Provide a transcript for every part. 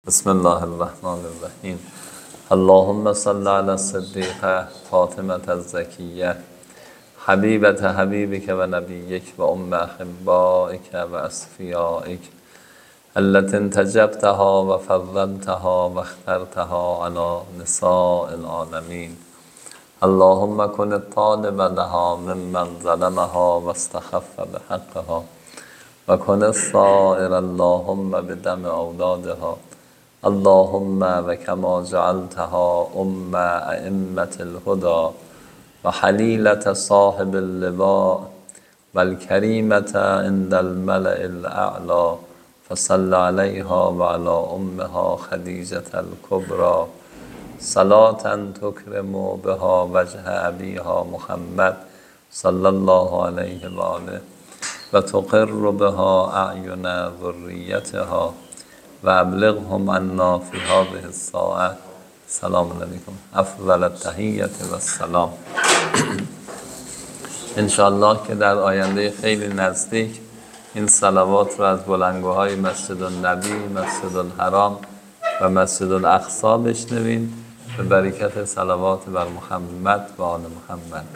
بسم الله الرحمن الرحیم. اللهم صل علی الصدیقه فاطمة الزکیه حبیبت حبیبک و نبیک و ام احبائک و اصفیائک التي انتجبتها و فضلتها و اخترتها علی نساء العالمین. اللهم كن الطالب لها ممن ظلمها و استخف بحقها و کن الصائر اللهم بدم اولادها اللهم و کما جعلتها ام ائمة الهدى و حلیلة صاحب اللواء و الکریمة عند الملأ الاعلی فصل علیها و علی امها خدیجة الکبری صلاة تکرم بها وجه ابیها محمد صلی الله علیه و آله و تقر بها اعین ذریتها و ابلغهم عنا فی هذه الساعه. سلام علیکم. افضل التحیة و السلام. انشاءالله که در آینده خیلی نزدیک این صلوات رو از بلندگوهای مسجد النبی، مسجد الحرام و مسجد الاقصی بشنویم به برکت صلوات بر محمد و آل محمد.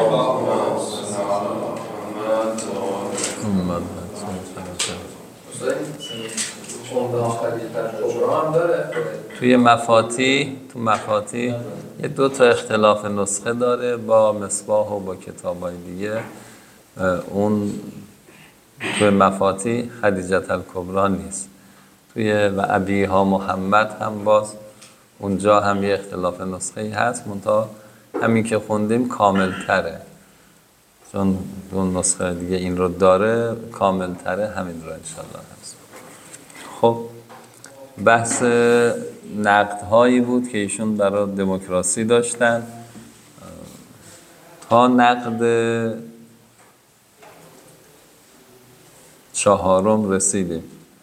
توی مفاتیح یه دو تا اختلاف نسخه داره با مصباح و با کتابای دیگه. اون توی مفاتیح خدیجة الکبری نیست، توی و ابیها محمد هم باز اونجا هم یه اختلاف نسخه هست، منتها همین که خوندیم کامل تره، چون اون نسخه دیگه این رو داره کامل تره، همین رو انشالله هست. خب بحث نقدهایی بود که ایشون برای دموکراسی داشتن تا نقد چهارم رسیدیم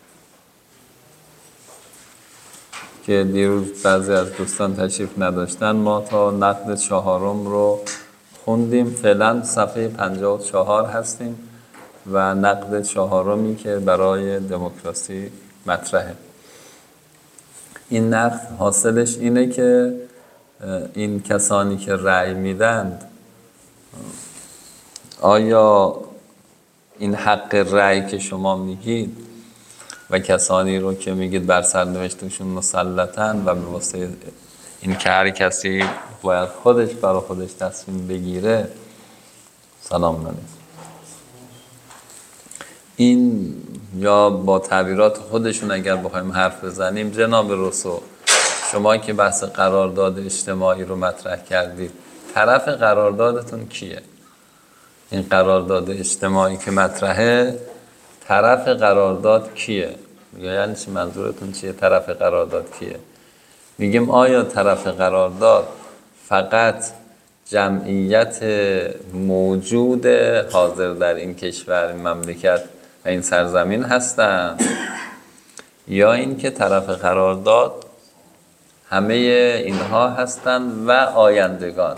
که دیروز بعضی از دوستان تشریف نداشتن. ما تا نقد چهارم رو خوندیم، فعلا صفحه 54 هستیم و نقد چهارمی که برای دموکراسی مطرحه. این نقد حاصلش اینه که این کسانی که رأی میدند آیا این حق رأی که شما میگید و کسانی رو که میگید بر سرنوشتشون مسلطن و به واسه این که هر کسی باید خودش برای خودش تصمیم بگیره، سلام علیکم، این یا با تعبیرات خودشون اگر بخوایم حرف بزنیم، جناب روسو شما که بحث قرارداد اجتماعی رو مطرح کردید، طرف قراردادتون کیه؟ این قرارداد اجتماعی که مطرحه، طرف قرارداد کیه؟ یعنی چی؟ منظورتون چیه؟ طرف قرارداد کیه؟ میگیم آیا طرف قرارداد فقط جمعیت موجود حاضر در این کشور، این مملکت و این سرزمین هستن، یا این که طرف قرارداد همه اینها هستن و آیندگان؟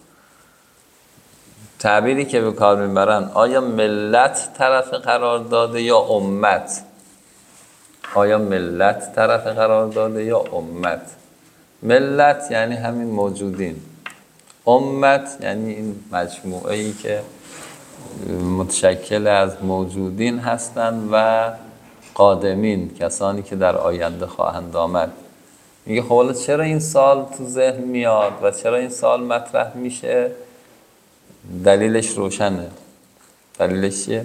تعبیری که به کار میبرن، آیا ملت طرف قرارداده یا امت؟ آیا ملت طرف قرارداده یا امت؟ ملت یعنی همین موجودین، امت یعنی این مجموعه ای که متشکل از موجودین هستند و قادمین، کسانی که در آینده خواهند آمد. میگه خب چرا این سال تو ذهن میاد و چرا این سال مطرح میشه؟ دلیلش روشنه. دلیلش چیه؟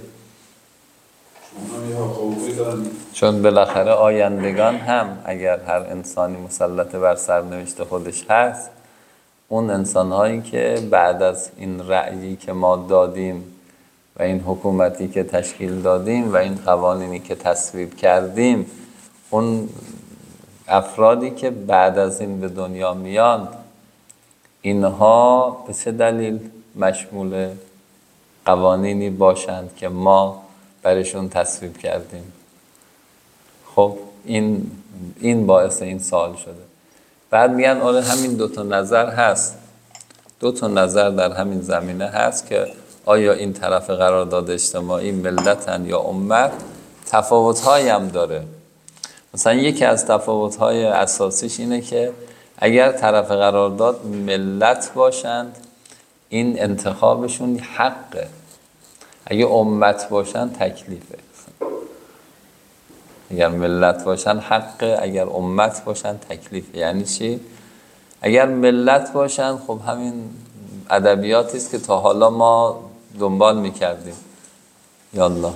چون بالاخره آیندگان هم اگر هر انسانی مسلط بر سرنوشت خودش هست، اون انسانهایی که بعد از این رأیی که ما دادیم و این حکومتی که تشکیل دادیم و این قوانینی که تصویب کردیم، اون افرادی که بعد از این به دنیا میان، اینها به چه دلیل مشمول قوانینی باشند که ما برشون تصویب کردیم؟ خب این باعث این سوال شده. بعد میگن آره همین دو تا نظر هست، دو تا نظر در همین زمینه هست که آیا این طرف قرارداد اجتماعی ملتن یا امت. تفاوت‌هایی هم داره. مثلا یکی از تفاوت‌های اساسیش اینه که اگر طرف قرارداد ملت باشند این انتخابشون حقه، اگه امت باشن تکلیفه. اگر ملت باشن حقه، اگر امت باشن تکلیفه. یعنی چی؟ اگر ملت باشن خب همین ادبیاتی است که تا حالا ما دنبال میکردیم. یالله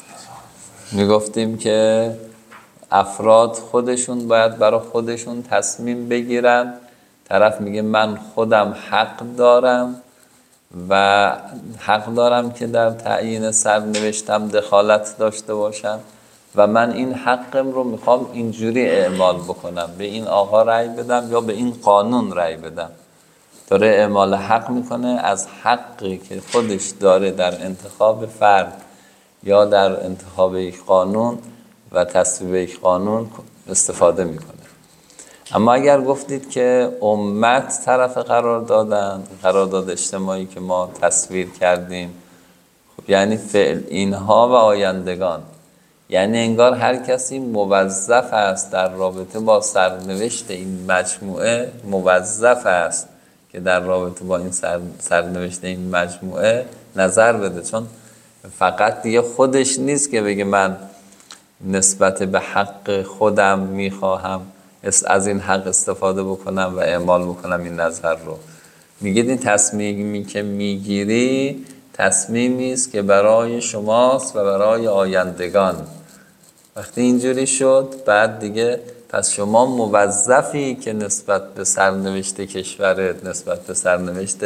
میگفتیم که افراد خودشون باید برای خودشون تصمیم بگیرن. طرف میگه من خودم حق دارم و حق دارم که در تعیین سرنوشتم دخالت داشته باشم و من این حقم رو میخوام اینجوری اعمال بکنم، به این آقا رأی بدم یا به این قانون رأی بدم. داره اعمال حق میکنه از حقی که خودش داره در انتخاب فرد یا در انتخاب یک قانون و تصویب یک قانون استفاده میکنه. اما اگر گفتید که امت طرف قرار دادن، قرارداد اجتماعی که ما تصویر کردیم، خب یعنی فعل اینها و آیندگان، یعنی انگار هر کسی موظف است در رابطه با سرنوشت این مجموعه، موظف است که در رابطه با این سرنوشت این مجموعه نظر بده. چون فقط دیگه خودش نیست که بگه من نسبت به حق خودم میخواهم از این حق استفاده بکنم و اعمال بکنم این نظر رو. میگید این تصمیمی که میگیری تصمیمی است که برای شماست و برای آیندگان. وقتی اینجوری شد بعد دیگه پس شما موظفی که نسبت به سرنوشت کشورت، نسبت به سرنوشت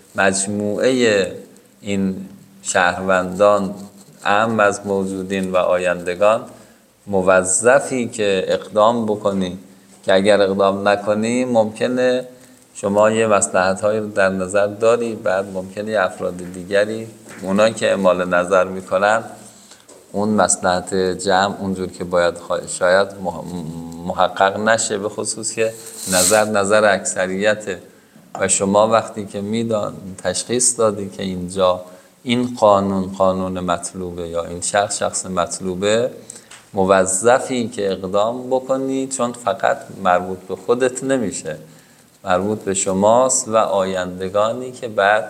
مجموعه این شهروندان اعم از موجودین و آیندگان، موظفی که اقدام بکنی که اگر اقدام نکنی ممکنه شما یه مصلحت‌هایی رو در نظر داری، بعد ممکنه افراد دیگری اونایی که اعمال نظر میکنن اون مصلحت جمع اونجور که باید شاید محقق نشه، به خصوص که نظر اکثریته و شما وقتی که تشخیص دادی که اینجا این قانون مطلوبه یا این شخص مطلوبه، موظفی که اقدام بکنی، چون فقط مربوط به خودت نمیشه، مربوط به شماست و آیندگانی که بعد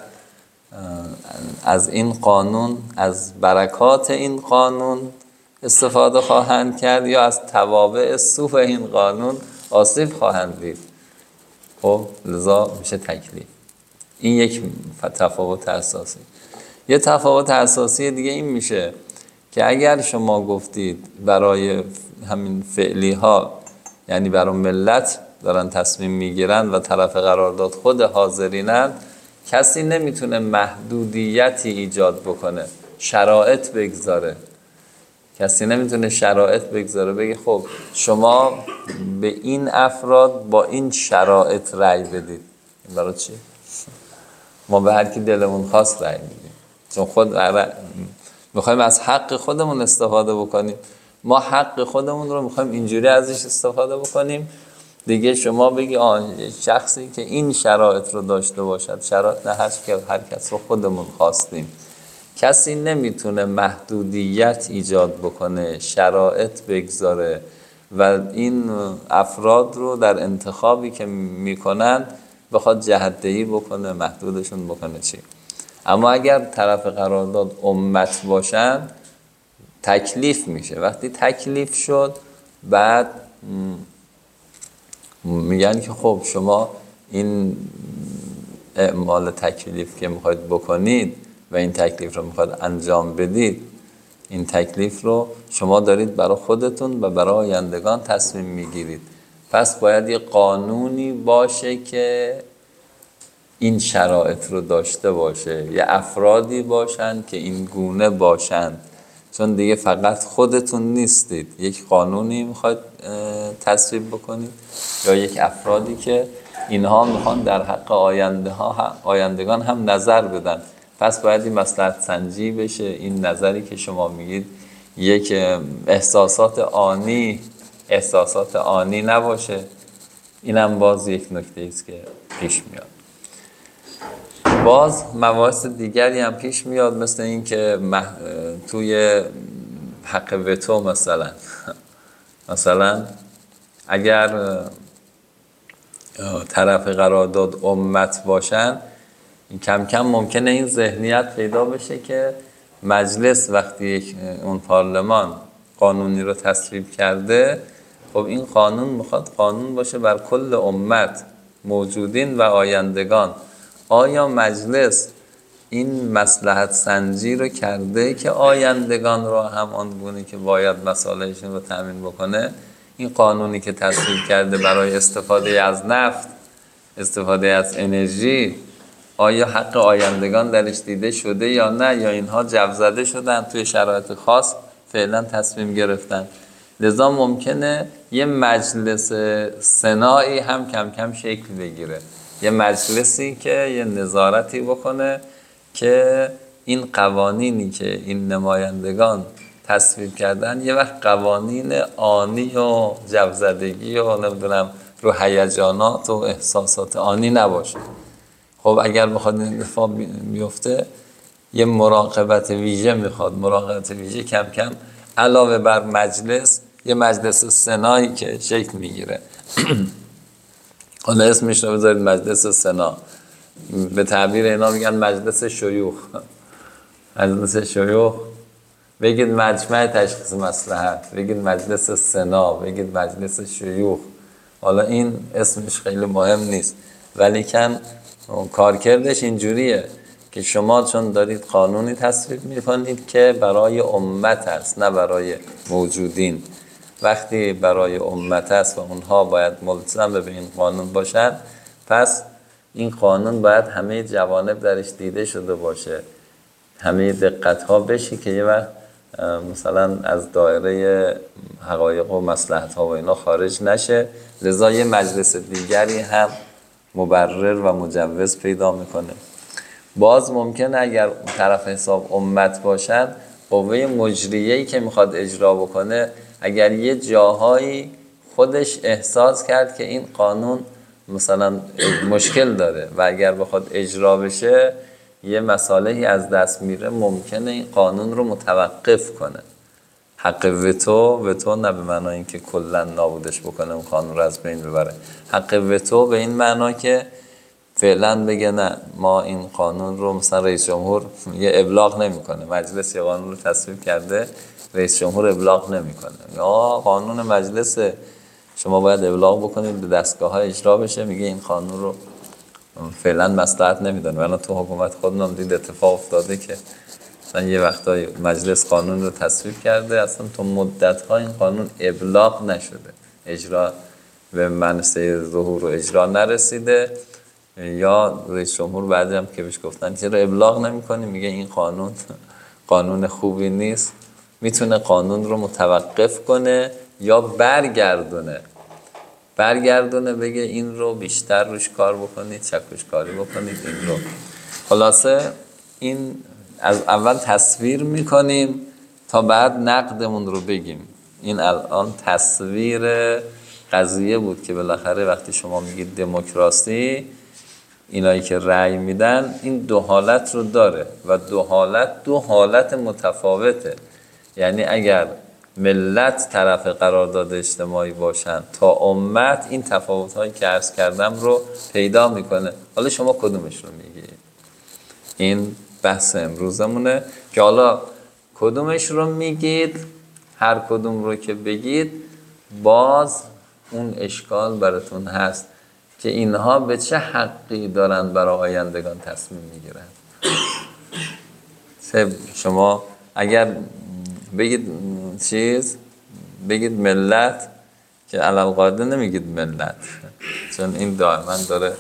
از این قانون، از برکات این قانون استفاده خواهند کرد یا از توابع سوء این قانون آسیب خواهند دید. خب لذا میشه تکلیف. این یک تفاوت اساسی. یه تفاوت اساسی دیگه این میشه که اگر شما گفتید برای همین فعلی ها، یعنی برای ملت دارن تصمیم میگیرن و طرف قرارداد خود حاضرینن، کسی نمیتونه محدودیتی ایجاد بکنه، شرایط بگذاره. کسی نمیتونه شرایط بگذاره بگه خب شما به این افراد با این شرایط رأی بدید. این برای چی؟ ما به هر کی دلمون خواست رأی میدیم، چون خود میخوایم از حق خودمون استفاده بکنیم. ما حق خودمون رو میخوایم اینجوری ازش استفاده بکنیم. دیگه شما بگی شخصی که این شرایط رو داشته باشد، شرایط نه، هر کس رو خودمون خواستیم. کسی نمیتونه محدودیت ایجاد بکنه، شرایط بگذاره و این افراد رو در انتخابی که میکنن بخواد جهت‌دهی بکنه، محدودشون بکنه. چی؟ اما اگر طرف قرارداد امت باشن تکلیف میشه. وقتی تکلیف شد بعد میگن که خب شما این اعمال تکلیف که میخواید بکنید و این تکلیف رو میخواید انجام بدید، این تکلیف رو شما دارید برای خودتون و برای آیندگان تصمیم میگیرید. پس باید یه قانونی باشه که این شرایط رو داشته باشه، یه افرادی باشن که این گونه باشن، چون دیگه فقط خودتون نیستید. یک قانونی میخواید تصویب بکنید یا یک افرادی که اینها میخوان در حق آیندگان هم نظر بدن. پس باید این مصلحت سنجی بشه. این نظری که شما میگید یک احساسات آنی نباشه. اینم باز یک نکته است که پیش میاد. باز مباحث دیگری هم پیش میاد، مثل این که توی حق وتو مثلا مثلا اگر طرف قرارداد امت باشن، کم کم ممکنه این ذهنیت پیدا بشه که مجلس وقتی اون پارلمان قانونی رو تصویب کرده، خب این قانون میخواد قانون باشه بر کل امت، موجودین و آیندگان. آیا مجلس این مصلحت سنجی رو کرده که آیندگان رو هم آنگونه که باید مصالحشون رو تامین بکنه؟ این قانونی که تصویب کرده برای استفاده از نفت، استفاده از انرژی، آیا حق آیندگان درش دیده شده یا نه، یا اینها جو زده شدن توی شرایط خاص فعلا تصمیم گرفتن؟ لذا ممکنه یه مجلس سنایی هم کم کم شکل بگیره، یه مجلسی که یه نظارتی بکنه که این قوانینی که این نمایندگان تصویب کردن یه وقت قوانین آنی و جو زدگی و نمیدونم رو هیجانات و احساسات آنی نباشه. خب اگر بخواد این اتفاق بیفته یه مراقبت ویژه میخواد. مراقبت ویژه کم کم علاوه بر مجلس، یه مجلس سنایی که شکل میگیره. حالا اسمش رو بذارید مجلس سنا، به تعبیر اینا میگن مجلس شیوخ. مجلس شیوخ، بگید مجمع تشخیص مصلحت، بگید مجلس سنا، بگید مجلس شیوخ. حالا این اسمش خیلی مهم نیست، ولیکن کارکردش اینجوریه که شما چون دارید قانونی تصویب میکنید که برای امت است، نه برای موجودین. وقتی برای امت است و اونها باید ملزم به این قانون باشن، پس این قانون باید همه جوانب درش دیده شده باشه، همه دقت ها بشه که یه وقت مثلا از دایره حقایق و مصلحت ها و اینا خارج نشه. لذا یه مجلس دیگری هم مبرر و مجوز پیدا میکنه. باز ممکنه اگر طرف حساب امت باشن، قوه مجریه‌ای که میخواد اجرا بکنه اگر یه جاهایی خودش احساس کرد که این قانون مثلا مشکل داره و اگر بخواد اجرا بشه یه مصالحی از دست میره، ممکنه این قانون رو متوقف کنه. حق وتو نه به معنای اینکه کلا نابودش بکنه، اون قانون رو از بین ببره. حق وتو به این معنا که فعلا بگه نه، ما این قانون رو، مثلا رئیس جمهور یه ابلاغ نمیکنه، مجلس یه قانون رو تصویب کرده، رئیس جمهور ابلاغ نمیکنه، یا قانون مجلس شما باید ابلاغ بکنید به دستگاه‌های اجرا بشه، میگه این قانون رو فعلا مصلحت نمیدونه. ولی تو حکومت خودمون دید اتفاق افتاده که مثلا یه وقتای مجلس قانون رو تصویب کرده، اصلا تو مدت‌ها این قانون ابلاغ نشده، اجرا به منصه ظهور و اجرا نرسیده، یا رئیس جمهور بعدی هم که بهش گفتن چرا ابلاغ نمی‌کنی، میگه این قانون خوبی نیست. میتونه قانون رو متوقف کنه یا برگردونه بگه این رو بیشتر روش کار بکنید، چکش کاری بکنید این رو. خلاصه این از اول تصویر میکنیم تا بعد نقدمون رو بگیم. این الان تصویر قضیه بود که بالاخره وقتی شما میگید دموکراسی، اینایی که رأی میدن این دو حالت رو داره و دو حالت متفاوته. یعنی اگر ملت طرف قرارداد اجتماعی باشن تا امت، این تفاوت‌هایی که عرض کردم رو پیدا میکنه. حالا شما کدومش رو میگید؟ این بحث امروزمونه که حالا کدومش رو میگید، هر کدوم رو که بگید باز اون اشکال براتون هست که اینها به چه حقی دارن برای آیندگان تصمیم میگیرن. شما اگر بگید بگید ملت، که علالقاعده نمیگید ملت، چون این دائما داره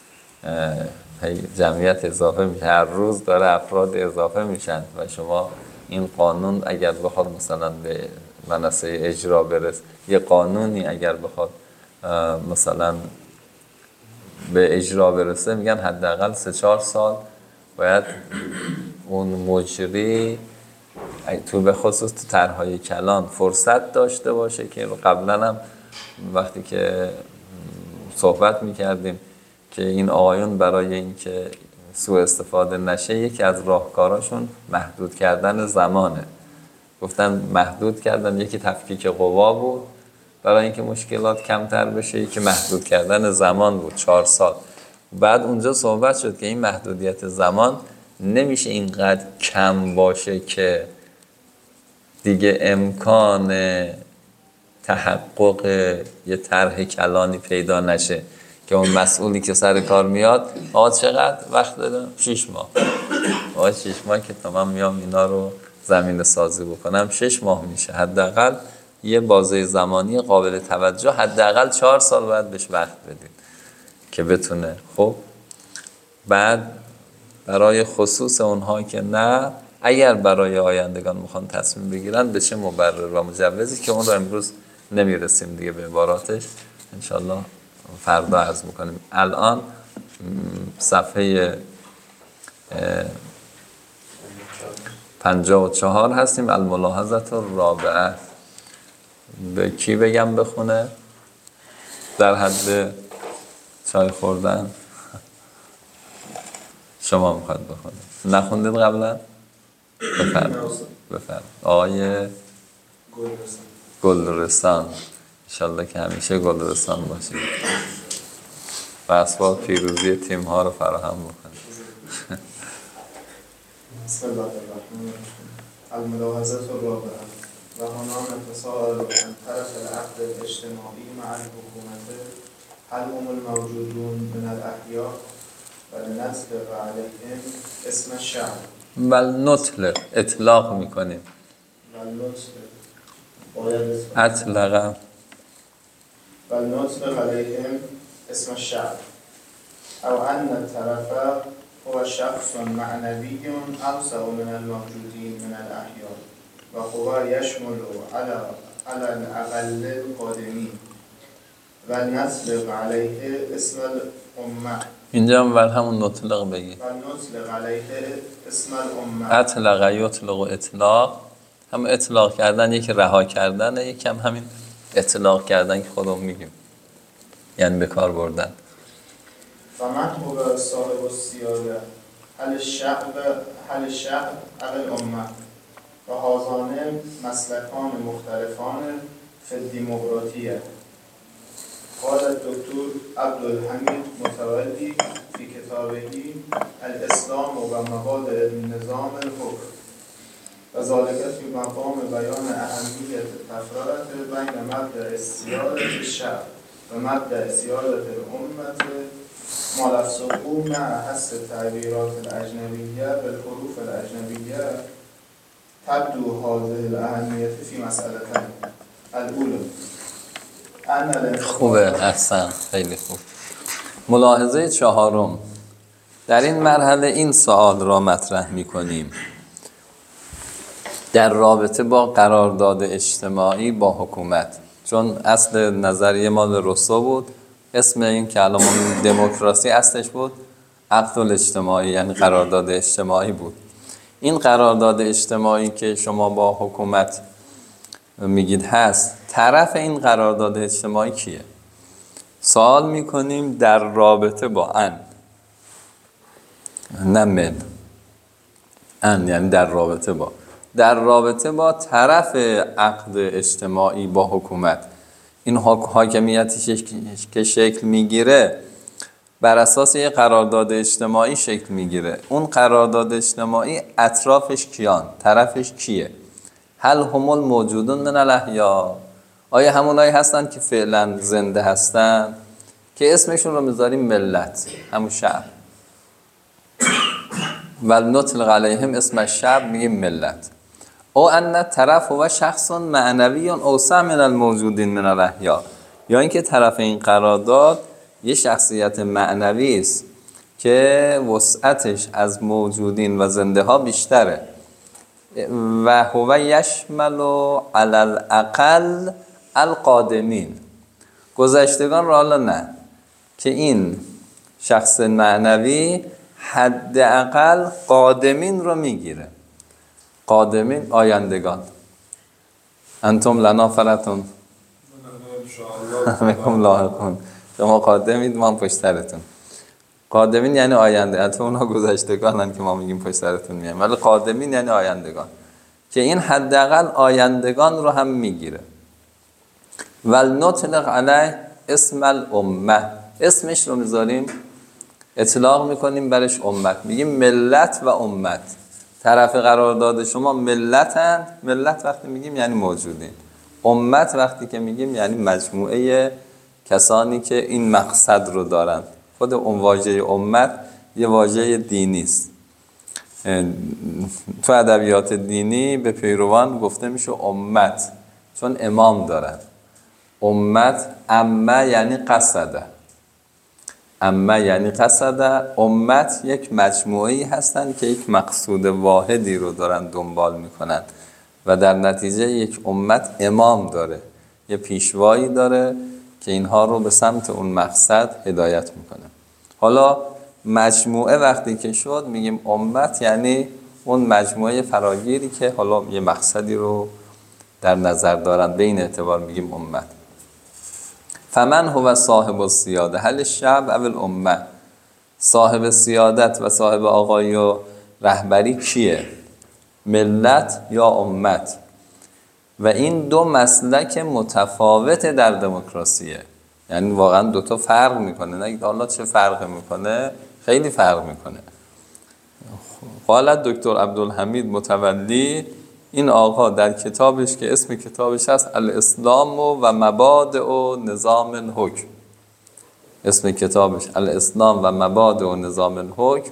جمعیت اضافه میشه، هر روز داره افراد اضافه میشن و شما این قانون اگر بخواد مثلا به منصه اجرا برسه، یه قانونی اگر بخواد مثلا به اجرا برسه، میگن حداقل 3-4 سال باید اون مجری تو به خصوص تو طرح‌های کلان فرصت داشته باشه که قبلا هم وقتی که صحبت میکردیم که این آقایون برای اینکه سوء استفاده نشه، یکی از راهکاراشون محدود کردن زمانه. گفتن محدود کردن، یکی تفکیک قوا بود برای اینکه مشکلات کمتر بشه، یکی محدود کردن زمان بود 4 سال. بعد اونجا صحبت شد که این محدودیت زمان نمیشه اینقدر کم باشه که دیگه امکان تحقق یه طرح کلانی پیدا نشه که اون مسئولی که سر کار میاد آقا چقدر وقت دارم؟ 6 ماه. آقا 6 ماه که تمام میام اینا رو زمین سازی بکنم 6 ماه میشه. حداقل یه بازه زمانی قابل توجه، حداقل 4 سال باید بهش وقت بدید که بتونه. خب بعد برای خصوص اونها که نه، اگر برای آیندگان میخوان تصمیم بگیرن به چه مبرر و مجوزی، که اون رو امروز نمیرسیم دیگه به عباراتش، انشالله فردا عرض میکنیم. الان صفحه 54 هستیم. الملاحظه الرابعه. به کی بگم بخونه؟ در حد چای خوردن شما میخواد بخونه. نخوندید قبلا؟ بفرم. آقای گلرسان. انشالله که همیشه گلرسان باشید و اسباب پیروزی تیم ها رو فراهم بکنید. بسم الله الرحمن الرحیم. الملاحظه الرابعه و هنا نتساءل عن طرف العقد الاجتماعی مع الحکومت هل هم الموجودون من الاحیاء ولنطلق علیهم اسم الشعب. ولنطلق اطلاق میکنیم. اطلق ولنطلق علیهم اسم الشعب او ان الطرف هو شخص معنوی اوسع من الموجودین من الاحیاء و هو یشمل على الاقل القادمین و نطلق علیه اسم الامه. اینجا هم بر همون نطلق بگی. و نطلق علیه اسم الامه. اطلق یطلق و اطلاق هم اطلاق کردن، یکی رها کردن، یکی هم همین اطلاق کردن که خودمون میگیم، یعنی به کار بردن. و من هو صاحب السیاده هل الشعب او الامه و هازان مسلکان مختلفان فی الدیمقراطیه. قال الدکتر عبدالحمید متولی فی کتابه الاسلام و مبادئ النظام الحکم و ذالک فی مقام بیان اهمیت تفرقه بین مبدأ سیادة الشعب و مبدأ سیادة الامة ما لفظه مع حس التعبیرات الاجنبیه بالحروف الاجنبیه تبدو هذه الاهمیت فی مسئلتين. الاولى خوبه، احسن، خیلی خوب. ملاحظه 4 در این مرحله این سوال را مطرح می‌کنیم در رابطه با قرارداد اجتماعی با حکومت، چون اصل نظریه مال روسو بود. اسم این که الان دموکراسی اصلش بود عقد الاجتماعی، یعنی قرارداد اجتماعی بود. این قرارداد اجتماعی که شما با حکومت میگید هست، طرف این قرارداد اجتماعی کیه؟ سوال میکنیم در رابطه با نه من یعنی در رابطه با طرف عقد اجتماعی با حکومت. این حاکمیتی که شکل میگیره بر اساس یک قرارداد اجتماعی شکل میگیره. اون قرارداد اجتماعی اطرافش کیان؟ طرفش کیه؟ هل هم الموجودون من الاحیاء؟ آیا همونایی هستن که فعلا زنده هستن که اسمشون رو میذاریم ملت، همون شعب. ولنطلق علیهم اسم الشعب میگیم ملت. او ان طرف هو شخص معنوی اوسع من الموجودین من الاحیاء، یا اینکه طرف این قرارداد یه شخصیت معنوی است که وسعتش از موجودین و زنده ها بیشتره. و هو یشمل علی الاقل القادمین، گذشتگان را حالا نه، که این شخص معنوی حداقل قادمین رو میگیره. قادمین آیندگان. انتم لنا فرتون همکم لاحقون. شما قادمید، ما هم پشت سرتون. قادمین یعنی آینده. البته اونها گذشتگانن که ما میگیم پشت سرتون میایم، ولی قادمین یعنی آیندگان، که این حداقل آیندگان رو هم میگیره. ولنطلق علیه اسم الامه، اسمش رو میذاریم اطلاق میکنیم برش امت، میگیم ملت و امت. طرف قرارداد شما ملتن، ملت وقتی میگیم یعنی موجودین، امت وقتی که میگیم یعنی مجموعه کسانی که این مقصد رو دارن. خود اون واژه امت یه واژه دینی است. تو ادبیات دینی به پیروان گفته میشه امت، چون امام دارن. امت امه یعنی قصده، امه یعنی قصده. امت یک مجموعه‌ای هستند که یک مقصود واحدی رو دارن دنبال میکنن و در نتیجه یک امت امام داره، یه پیشوایی داره که اینها رو به سمت اون مقصد هدایت میکنه. حالا مجموعه وقتی که شد میگیم امت، یعنی اون مجموعه فراگیری که حالا یه مقصدی رو در نظر دارن، به این اعتبار میگیم امت. فمن هو صاحب السیاده هل الشعب او الامه، صاحب سیادت و صاحب آقایی و رهبری کیه؟ ملت یا امت؟ و این دو مسلک متفاوت در دموکراسیه، یعنی واقعا دوتا فرق میکنه. نگید حالا چه فرق میکنه؟ خیلی فرق میکنه. قالت دکتر عبدالحمید متولی، این آقا در کتابش که اسم کتابش هست الاسلام و مبادئ و نظام الحکم، اسم کتابش الاسلام و مبادئ و نظام الحکم،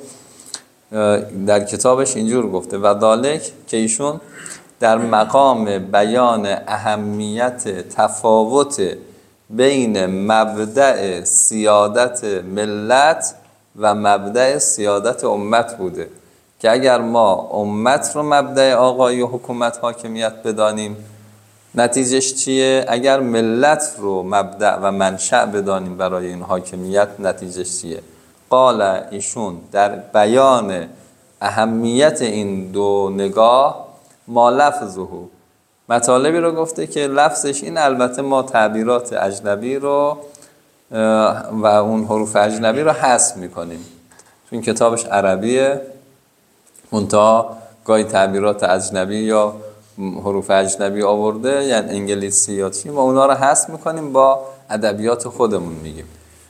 در کتابش اینجور گفته و ذالک که ایشون در مقام بیان اهمیت تفاوت بین مبدأ سیادت ملت و مبدأ سیادت امت بوده، که اگر ما امت رو مبدأ آقایی و حکومت حاکمیت بدانیم نتیجهش چیه؟ اگر ملت رو مبدأ و منشأ بدانیم برای این حاکمیت نتیجهش چیه؟ قال ایشون در بیان اهمیت این دو نگاه ما لفظه، مطالبی رو گفته که لفظش این، البته ما تعبیرات اجنبی رو و اون حروف اجنبی رو حذف میکنیم، چون کتابش عربیه، منتها گاهی تعبیرات اجنبی یا حروف اجنبی آورده، یعنی انگلیسی یا چی، ما اونا رو حذف میکنیم، با ادبیات خودمون میگیم.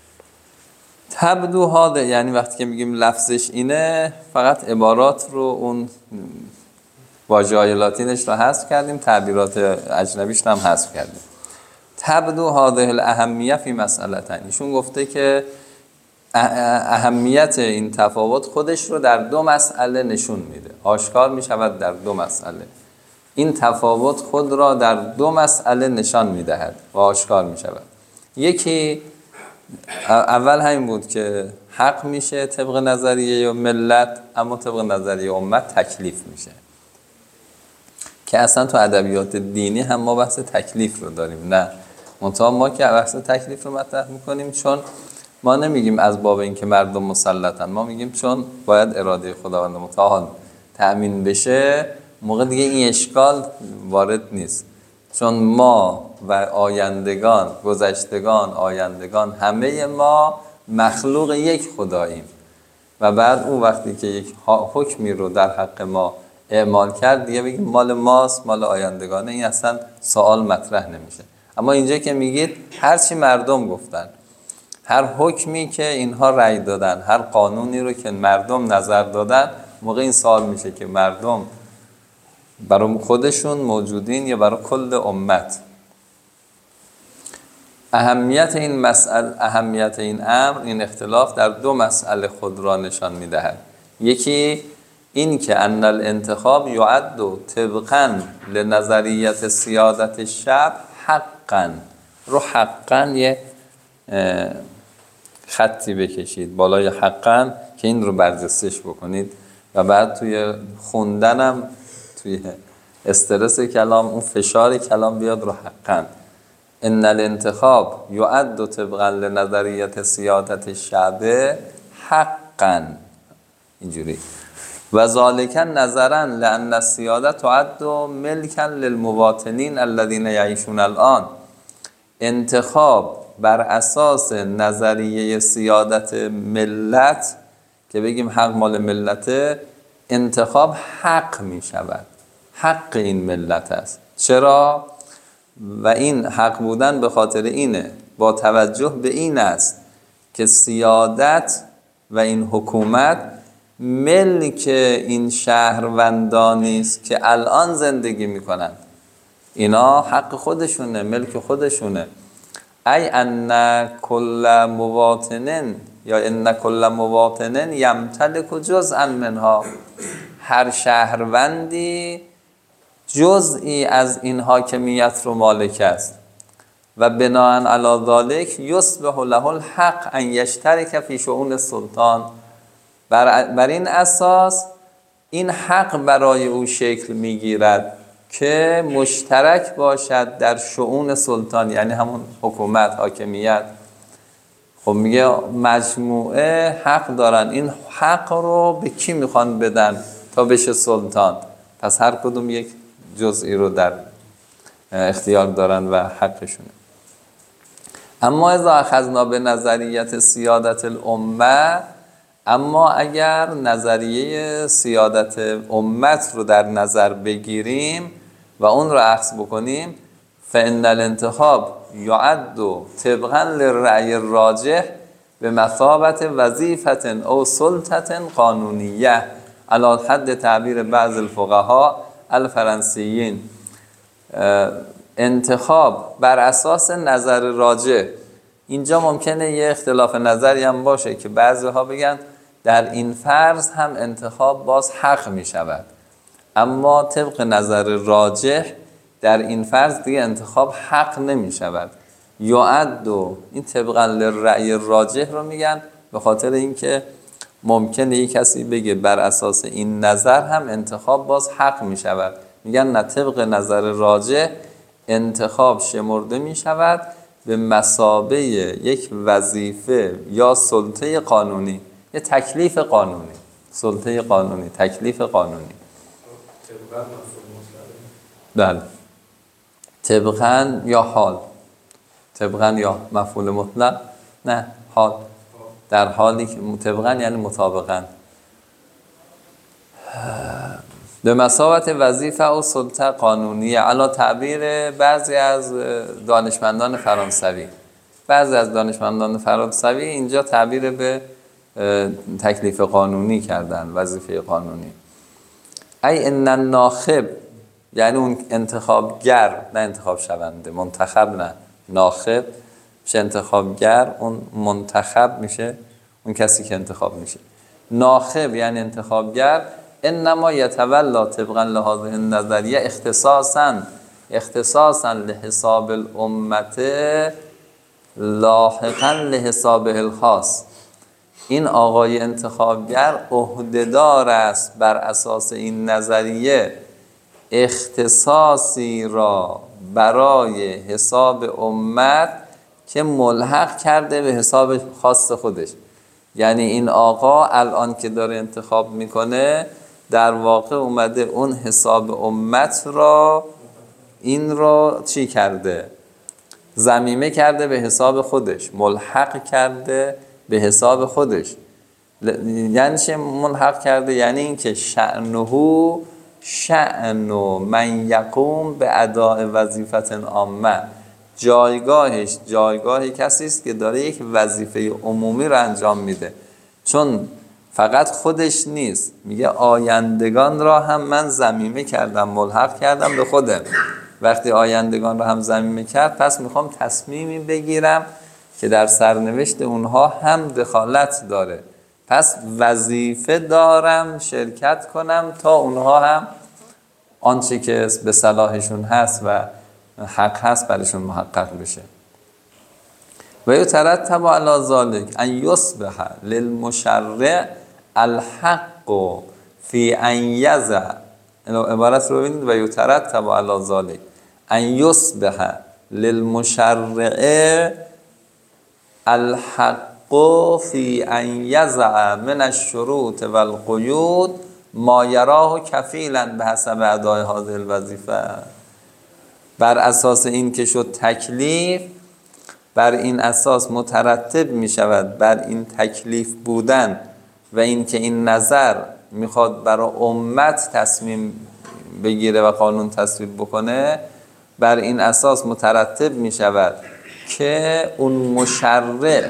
تبدو هاده یعنی وقتی که میگیم لفظش اینه، فقط عبارات رو اون واژه‌های لاتینش رو حذف کردیم، تعبیرات اجنبیش هم حذف کردیم. تبدو هاده الاهمیه فی مسئلتن، ایشون گفته که اهمیت این تفاوت خودش رو در دو مسئله نشون میده، آشکار میشود در دو مسئله. این تفاوت خود را در دو مسئله نشان میدهد و آشکار میشود. یکی اول همین بود که حق میشه طبق نظریه ملت، اما طبق نظریه امت تکلیف میشه، که اصلا تو ادبیات دینی هم ما بحث تکلیف رو داریم. نه منتها ما که بحث تکلیف رو مطرح میکنیم، چون ما نمیگیم از باب این که مردم مسلطن، ما میگیم چون باید اراده خداوند متعال تأمین بشه، موقع دیگه این اشکال وارد نیست، چون ما و آیندگان، گذشتگان، آیندگان، همه ما مخلوق یک خداییم و بعد اون وقتی که یک حکمی رو در حق ما اعمال کرد دیگه بگیم مال ماست، مال آیندگانه، این اصلا سوال مطرح نمیشه. اما اینجا که میگید هرچی مردم گفتن، هر حکمی که اینها رأی دادن، هر قانونی رو که مردم نظر دادن، موقع این سوال میشه که مردم برای خودشون موجودین یا برای کل امت. اهمیت این مسئله، اهمیت این امر، این اختلاف در دو مسئله خود را نشان میدهد. یکی این که ان الانتخاب یعد طبقا لنظریت سیادت الشعب حقا، رو حقا یه خطی بکشید بالای حقا که این رو برجستش بکنید و بعد توی خوندنم، توی استرس کلام، اون فشار کلام بیاد رو حقا. ان الانتخاب یعد طبقا لنظریت سیادت الشعب حقا، اینجوری و ذالک نظرا لان السیاده تعد ملکا للمواطنین الذين يعيشون الان. انتخاب بر اساس نظریه سیادت ملت که بگیم حق مال ملته، انتخاب حق می شود، حق این ملت است. چرا؟ و این حق بودن به خاطر اینه، با توجه به این است که سیادت و این حکومت ملک این شهروندانی است که الان زندگی میکنن. اینا حق خودشونه، ملک خودشونه. ای ان کل مواطن یا ان کل مواطن یمتلک جزءا منها، هر شهروندی جزئی از این حاکمیت رو مالک است. و بناء علی ذلک یصبح له الحق ان یشترک فی شؤون السلطان، بر این اساس این حق برای او شکل میگیرد که مشترک باشد در شؤون سلطان، یعنی همون حکومت، حاکمیت. خب میگه مجموعه حق دارن، این حق رو به کی میخوان بدن تا بشه سلطان؟ پس هر کدوم یک جزئی رو در اختیار دارن و حقشونه. اما اذا اخذنا به نظریت سیادت الامه، اما اگر نظریه سیادت امت رو در نظر بگیریم و اون رو اخذ بکنیم، فإن الانتخاب یعد طبقا للرأی الراجح به مثابت وظیفة او سلطة قانونیه علی حد تعبیر بعض الفقهاء الفرانسیین. انتخاب بر اساس نظر راجح، اینجا ممکنه یه اختلاف نظری هم باشه که بعضی ها بگن در این فرض هم انتخاب باز حق می شود، اما طبق نظر راجح در این فرض دیگه انتخاب حق نمی شود. یعد، این طبقا للرأی راجح رو میگن به خاطر اینکه ممکنه یک کسی بگه بر اساس این نظر هم انتخاب باز حق می شود. میگن نه، طبق نظر راجح انتخاب شمرده می شود به مثابه یک وظیفه یا سلطه قانونی، یه تکلیف قانونی، سلطه قانونی، تکلیف قانونی. بله، طبقاً یا حال، طبقاً یا مفعول مطلق، نه حال، در حالی که طبقاً یعنی مطابقاً، به مسابقت وظیفه و سلطه قانونی علی تعبیر بعضی از دانشمندان فرانسوی. بعضی از دانشمندان فرانسوی اینجا تعبیر به تکلیف قانونی کردن، وظیفه قانونی. ای ان الناخب، یعنی اون انتخابگر، نه انتخاب شونده، منتخب نه، ناخب میشه انتخابگر، اون منتخب میشه اون کسی که انتخاب میشه. ناخب یعنی انتخابگر، انما یتولا طبقا لهذه النظریه اختصاصا لحساب الامت لاحقا لحسابه الخاص. این آقای انتخابگر عهده‌دار است بر اساس این نظریه اختصاصی را برای حساب امت که ملحق کرده به حساب خاص خودش. یعنی این آقا الان که داره انتخاب میکنه در واقع اومده اون حساب امت را، این را چی کرده؟ ضمیمه کرده به حساب خودش، ملحق کرده به حساب خودش. یعنی چه ملحق کرده؟ یعنی این که شأنه شأن من یقوم به اداء وظیفه عامه، جایگاهش جایگاه کسی است که داره یک وظیفه عمومی رو انجام میده. چون فقط خودش نیست، میگه آیندگان را هم من ضمیمه کردم، ملحق کردم به خودم. وقتی آیندگان را هم ضمیمه کرد، پس میخوام تصمیمی بگیرم که در سرنوشت اونها هم دخالت داره، پس وظیفه دارم شرکت کنم تا اونها هم آنچه که به صلاحشون هست و حق هست برشون محقق بشه. و یترتب علی ذلک ان یصبح للمشرع الحق فی ان یضع، عبارت رو ببینید، و یترتب علی ذلک ان یصبح للمشرع الحق فی ان یضع من الشروط والقیود ما یراه کفیلا به حسب ادای هذه الوظیفه. بر اساس این که شد تکلیف، بر این اساس مترتب می شود بر این تکلیف بودن و این که این نظر میخواد برای امت تصمیم بگیره و قانون تصویب بکنه، بر این اساس مترتب می شود که اون مشرع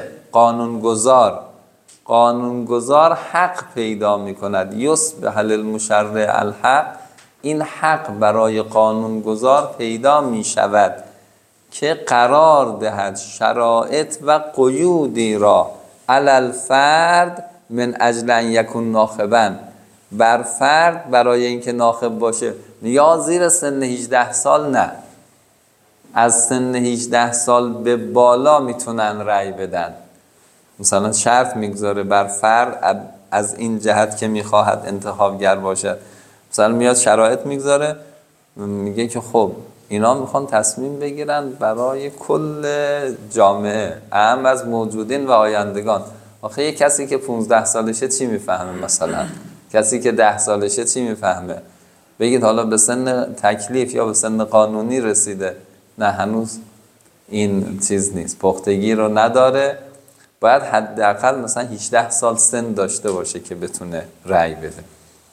قانونگذار حق پیدا می کند. یصبح للمشرع الحق، این حق برای قانونگذار پیدا می شود که قرار دهد شرایط و قیودی را علی الفرد من اجل ان یکون ناخبا، بر فرد برای اینکه ناخب باشه. یا زیر سن 18 سال نه، از سن 18 سال به بالا میتونن رأی بدن. مثلا شرط میگذاره بر فرد از این جهت که میخواهد انتخابگر باشد. مثلا میاد شرایط میگذاره، میگه که خب اینا میخوان تصمیم بگیرن برای کل جامعه، اهم از موجودین و آیندگان. آخه یک کسی که 15 سالشه چی میفهمه؟ مثلا کسی که 10 سالشه چی میفهمه؟ بگید حالا به سن تکلیف یا به سن قانونی رسیده، نه هنوز این چیز نیست، پختگی رو نداره. باید حداقل مثلا 18 سال سن داشته باشه که بتونه رأی بده.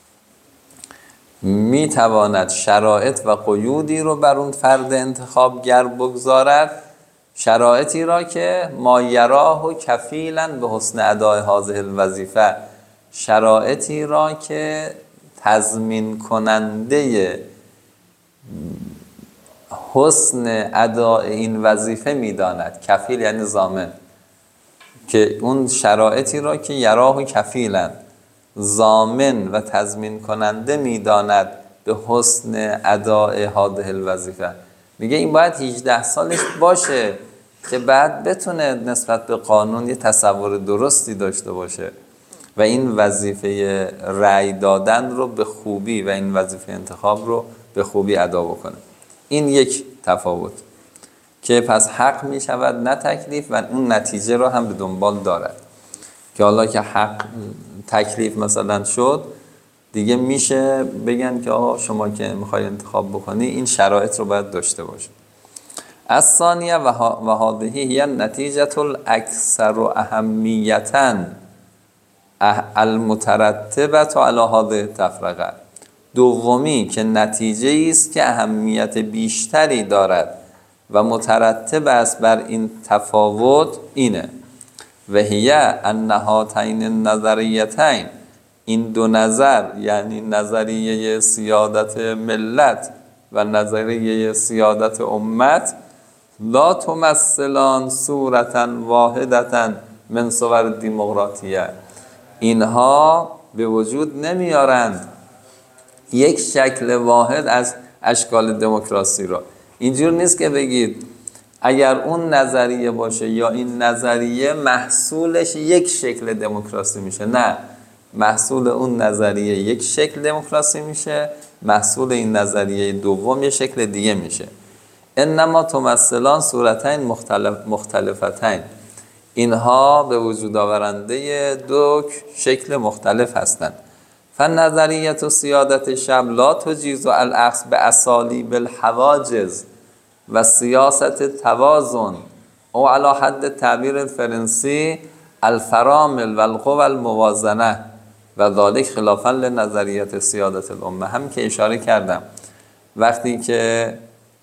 میتواند شرایط و قیودی رو بر اون فرد انتخابگر بگذارد، شرایطی را که ما یراه و کفیلا به حسن ادای هذه الوظیفه، شرایطی را که تضمین کننده حسن ادای این وظیفه میداند. کفیل یعنی ضامن، که اون شرایطی را که یراه و کفیلا ضامن و تضمین کننده میداند به حسن ادای هذه الوظیفه. میگه این باید 18 سالش باشه که بعد بتونه نسبت به قانون یه تصور درستی داشته باشه و این وظیفه رأی دادن رو به خوبی و این وظیفه انتخاب رو به خوبی ادا بکنه. این یک تفاوت که پس حق می شود نه تکلیف، و اون نتیجه رو هم به دنبال دارد که حالا که حق تکلیف مثلا شد دیگه میشه بگن که آقا شما که میخوای انتخاب بکنی این شرایط رو باید داشته باشه. از ثانیه و هذه هی نتیجه الاکثر اهمیتا المترتبه علی هذه التفرقه، دومی که نتیجه است که اهمیت بیشتری دارد و مترتب است بر این تفاوت اینه: و هی ان هاتین النظریتین، این دو نظر یعنی نظریه سیادت ملت و نظریه سیادت امت، لا تمثلان صورتا واحدتا من صور دموکراتیه، اینها به وجود نمیارند یک شکل واحد از اشکال دموکراسی را. اینجور نیست که بگید اگر اون نظریه باشه یا این نظریه محصولش یک شکل دموکراسی میشه. نه، محصول اون نظریه یک شکل دموکراسی میشه، محصول این نظریه دوم یک شکل دیگه میشه. انما تمثلان صورتین مختلفتین، اینها به وجود آورنده دو شکل مختلف هستند. فالنظریه سیادت شب لا تجیز الاخذ به اسالیب الحواجز و سیاست توازن او علی حد تعبیر الفرنسی الفرامل و القوى الموازنه و ذلك خلافا لنظریه سیادت الامه. هم که اشاره کردم وقتی که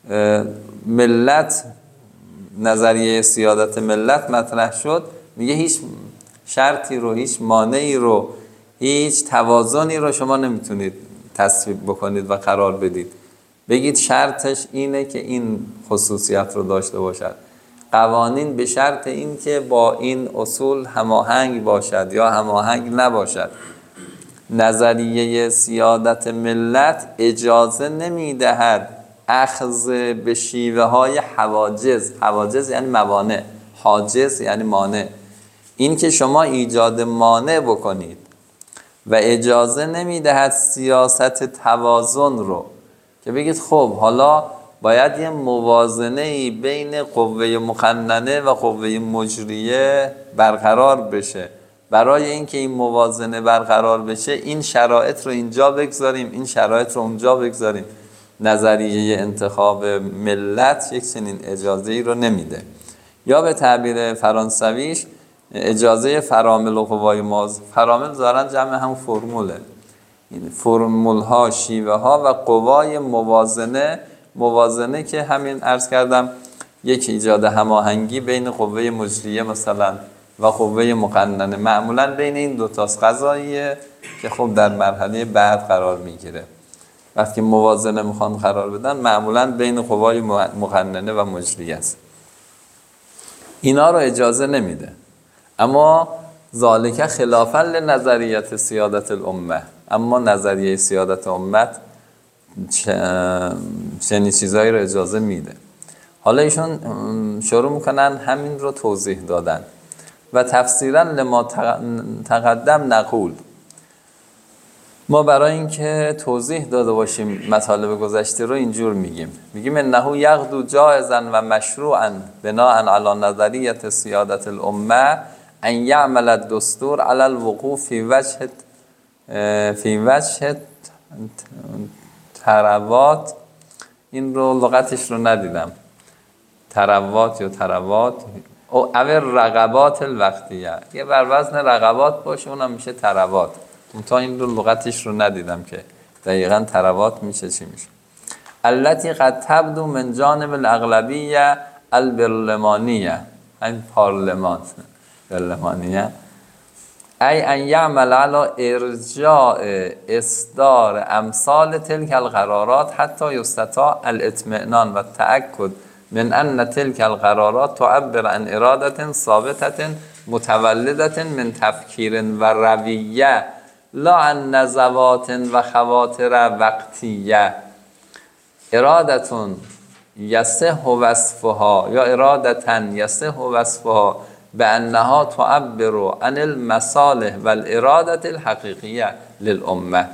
ملت، نظریه سیادت ملت مطرح شد، میگه هیچ شرطی رو، هیچ مانعی رو، هیچ توازنی رو شما نمیتونید تصویب بکنید و قرار بدید. بگید شرطش اینه که این خصوصیت رو داشته باشد. قوانین به شرط این که با این اصول هماهنگ باشد یا هماهنگ نباشد. نظریه سیادت ملت اجازه نمیدهد اخذ به شیوه های حواجز. حواجز یعنی موانع، حاجز یعنی مانع. این که شما ایجاد مانع بکنید و اجازه نمیدهد سیاست توازن رو، که بگید خب حالا باید یه موازنه‌ای بین قوه مقننه و قوه مجریه برقرار بشه. برای اینکه این موازنه برقرار بشه این شرایط رو اینجا بگذاریم، این شرایط رو اونجا بگذاریم. نظریه انتخاب ملت یک چنین اجازه‌ای رو نمیده. یا به تعبیر فرانسویش اجازه فرامل و قوای موازنه. فرامل دارن جمع هم فرموله. این فرمول ها، شیوه ها و قوای موازنه موازنه که همین عرض کردم یک ایجاد هماهنگی بین قوه مجریه مثلا و قوه مقننه، معمولا بین این دو تاست قضاییه که خب در مرحله بعد قرار میگیره. وقتی موازنه میخوان قرار بدن معمولا بین قوای مقننه و مجریه است. اینا رو اجازه نمیده. اما ذالک خلافا لنظریه سیادت الامه، اما نظریه سیادت امت چنین چیزایی رو اجازه میده. حالا ایشون شروع میکنن همین رو توضیح دادن و تفسیرا لما تقدم نقول. ما برای اینکه توضیح داده باشیم مطالب گذشته رو اینجور میگیم انه یغدو جائزا و مشروعا بناء علی نظریه سیادت الامه ان یعمل الدستور علی الوقوف فی وجه تروات. این رو لغتش رو ندیدم، تروات یا تروات او رقبات الوقتیه، یه بر وزن رقبات باشه اونم میشه تروات. تا این رو لغتش رو ندیدم که دقیقاً تروات میشه چی میشه. التي قد تبدو من جانب الاغلبیه البرلمانیه، این پارلمان برلمانیه، ای ان یعمل علی ارجاع اصدار امثال تلک القرارات حتی یستطاع الاطمئنان و التأکد من ان تلک القرارات تعبر عن اراده ثابته متولده من تفکیر و رویه لا عن نزوات و خواطر وقتیه. ارادتون یصح وصفها یا ارادتن یصح وصفها بانها تعبر عن المصالح و الاراده الحقیقیه للامه.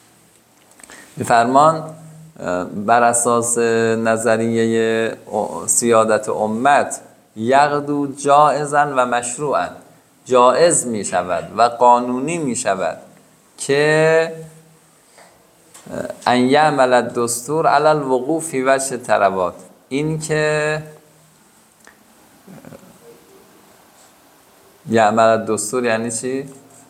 بفرمان بر اساس نظریه سیادت امت یغدو جائزا و مشروعا، جائز می شود و قانونی می شود که ان یعمل الدستور علی الوقوف فی وجه تروات. این که یعمل الدستور یعنی چی؟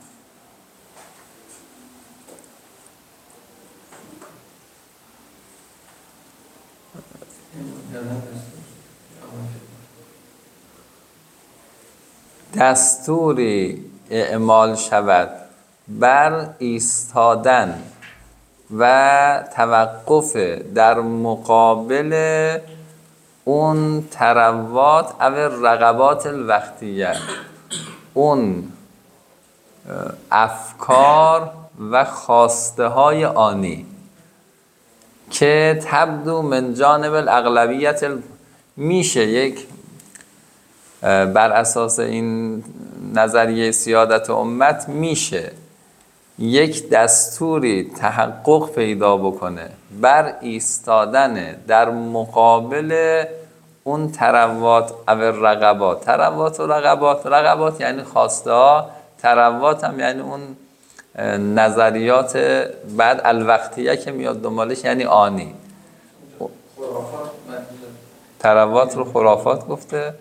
دستوری اعمال شود بر ایستادن و توقف در مقابل اون تروات او رغبات الوقتیه، اون افکار و خواسته های آنی که تبدو من جانب الاغلبیت میشه یک بر اساس این نظریه سیادت امت میشه یک دستوری تحقق پیدا بکنه بر ایستادن در مقابل اون تروات او رغبات. تروات و رغبات یعنی خواسته ها، تروات هم یعنی اون نظریات بعد الوقتیه که میاد دنبالش یعنی آنی. تروات رو خرافات گفته؟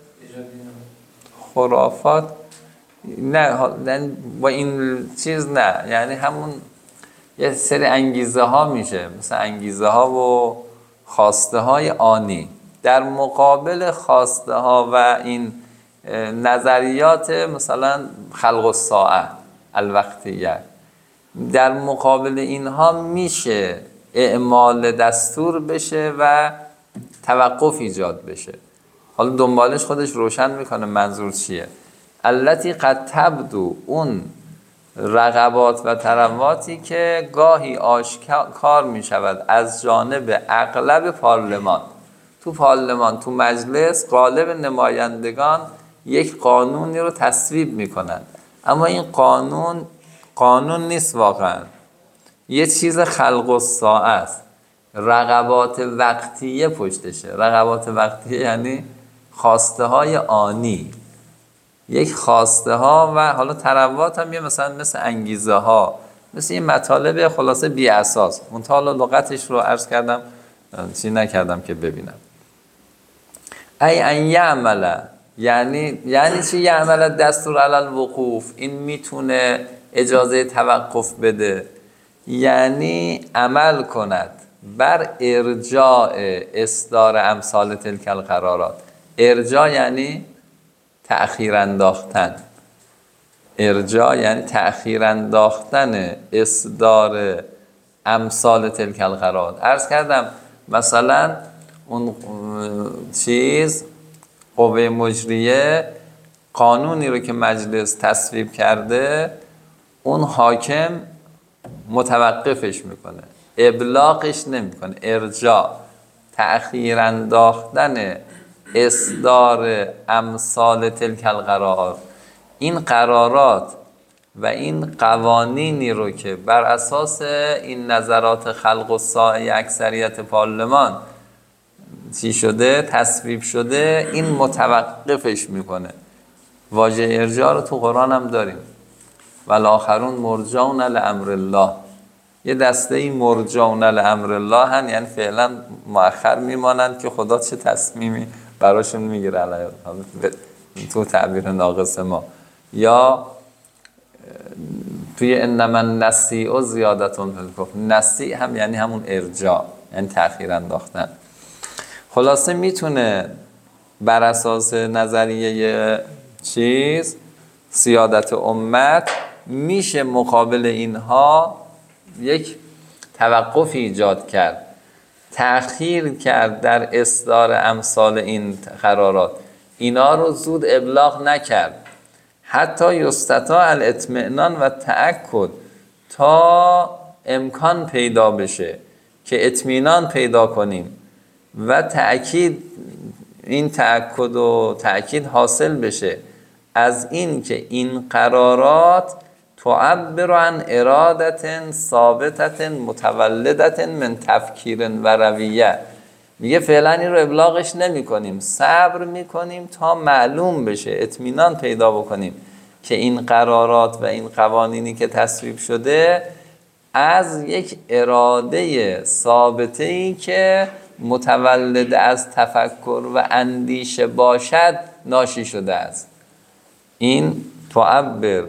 خرافات نه با این چیز نه، یعنی همون یه سری انگیزه ها میشه، مثل انگیزه ها و خواسته های آنی در مقابل خواسته ها و این نظریات مثلا خلق الساعه الوقتیه. در مقابل اینها میشه اعمال دستور بشه و توقف ایجاد بشه. حالا دنبالش خودش روشن میکنه منظور چیه. التی قد تبدو، اون رغبات و ترواتی که گاهی آشکار می شود از جانب اغلب پارلمان. تو پارلمان، تو مجلس غالب نمایندگان یک قانونی رو تصویب می کنن، اما این قانون نیست واقعا، یه چیز خلق الساعه است، رغبات وقتیه پشتشه. رغبات وقتیه یعنی خواسته های آنی، یک خواسته ها و حالا تروات هم یه مثل انگیزه ها، مثل این مطالب خلاصه بی اساس. منتها حالا لغتش رو عرض کردم چی نکردم که ببینم. ای ان یعمل یعنی چی؟ یعمل دستور علی الوقوف، این میتونه اجازه توقف بده، یعنی عمل کند بر ارجاع اصدار امثال تلک القرارات. ارجاع یعنی تأخیر انداختن. ارجاع یعنی تأخیر انداختن اصدار امثال تلک القرارات. عرض کردم مثلا اون قوه مجریه قانونی رو که مجلس تصویب کرده، اون حاکم متوقفش میکنه، ابلاغش نمیکنه. ارجاع تأخیر انداختن اصدار امثال تلک القرارات. این قرارات و این قوانینی رو که بر اساس این نظرات خلق الساعه اکثریت پارلمان چی شده، تصویب شده، این متوقفش میکنه. واژه ارجاع رو تو قرآن هم داریم، والآخرون مرجعون لامر الله. یه دسته ای مرجعون لامر الله هن، یعنی فعلا مؤخر میمانند که خدا چه تصمیمی براشون میگیره علیه تو تعبیر ناقص ما. یا توی انما النسیء زیادتون فی الکفر، نسیء هم یعنی همون ارجاع، یعنی تأخیر انداختن. خلاصه میتونه بر اساس نظریه سیادت امت میشه مقابل اینها یک توقف ایجاد کرد، تأخیر کرد در اصدار امثال این قرارات. اینا رو زود ابلاغ نکرد حتی یستطاع الاطمئنان و تأکد، تا امکان پیدا بشه که اطمینان پیدا کنیم و تأکید، این تأکد و تأکید حاصل بشه از این که این قرارات تعبر عن ارادت ثابتت متولدت من تفکیر و رویه. میگه فعلا این رو ابلاغش نمی کنیم، صبر می کنیم تا معلوم بشه، اطمینان پیدا بکنیم که این قرارات و این قوانینی که تصویب شده از یک اراده ثابته‌ای که متولد از تفکر و اندیشه باشد ناشی شده است. این تعبر،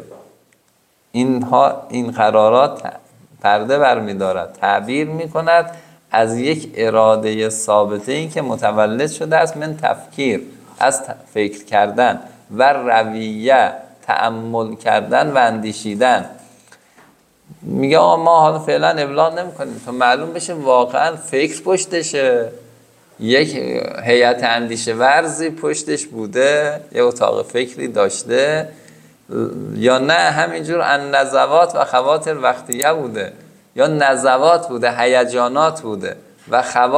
این قرارات پرده برمی‌دارد، تعبیر می‌کند از یک اراده ثابته‌ای که متولد شده است من تفکیر، از فکر کردن، و رویه، تأمل کردن و اندیشیدن. میگه ما حالا فعلا ابلاغ نمی‌کنیم تا معلوم بشه واقعا فکر پشتشه، یک هیئت اندیشه ورزی پشتش بوده، یه اتاق فکری داشته، یا نه همینجور نزوات و خواطر وقتیه بوده، یا نزوات بوده، هیجانات بوده و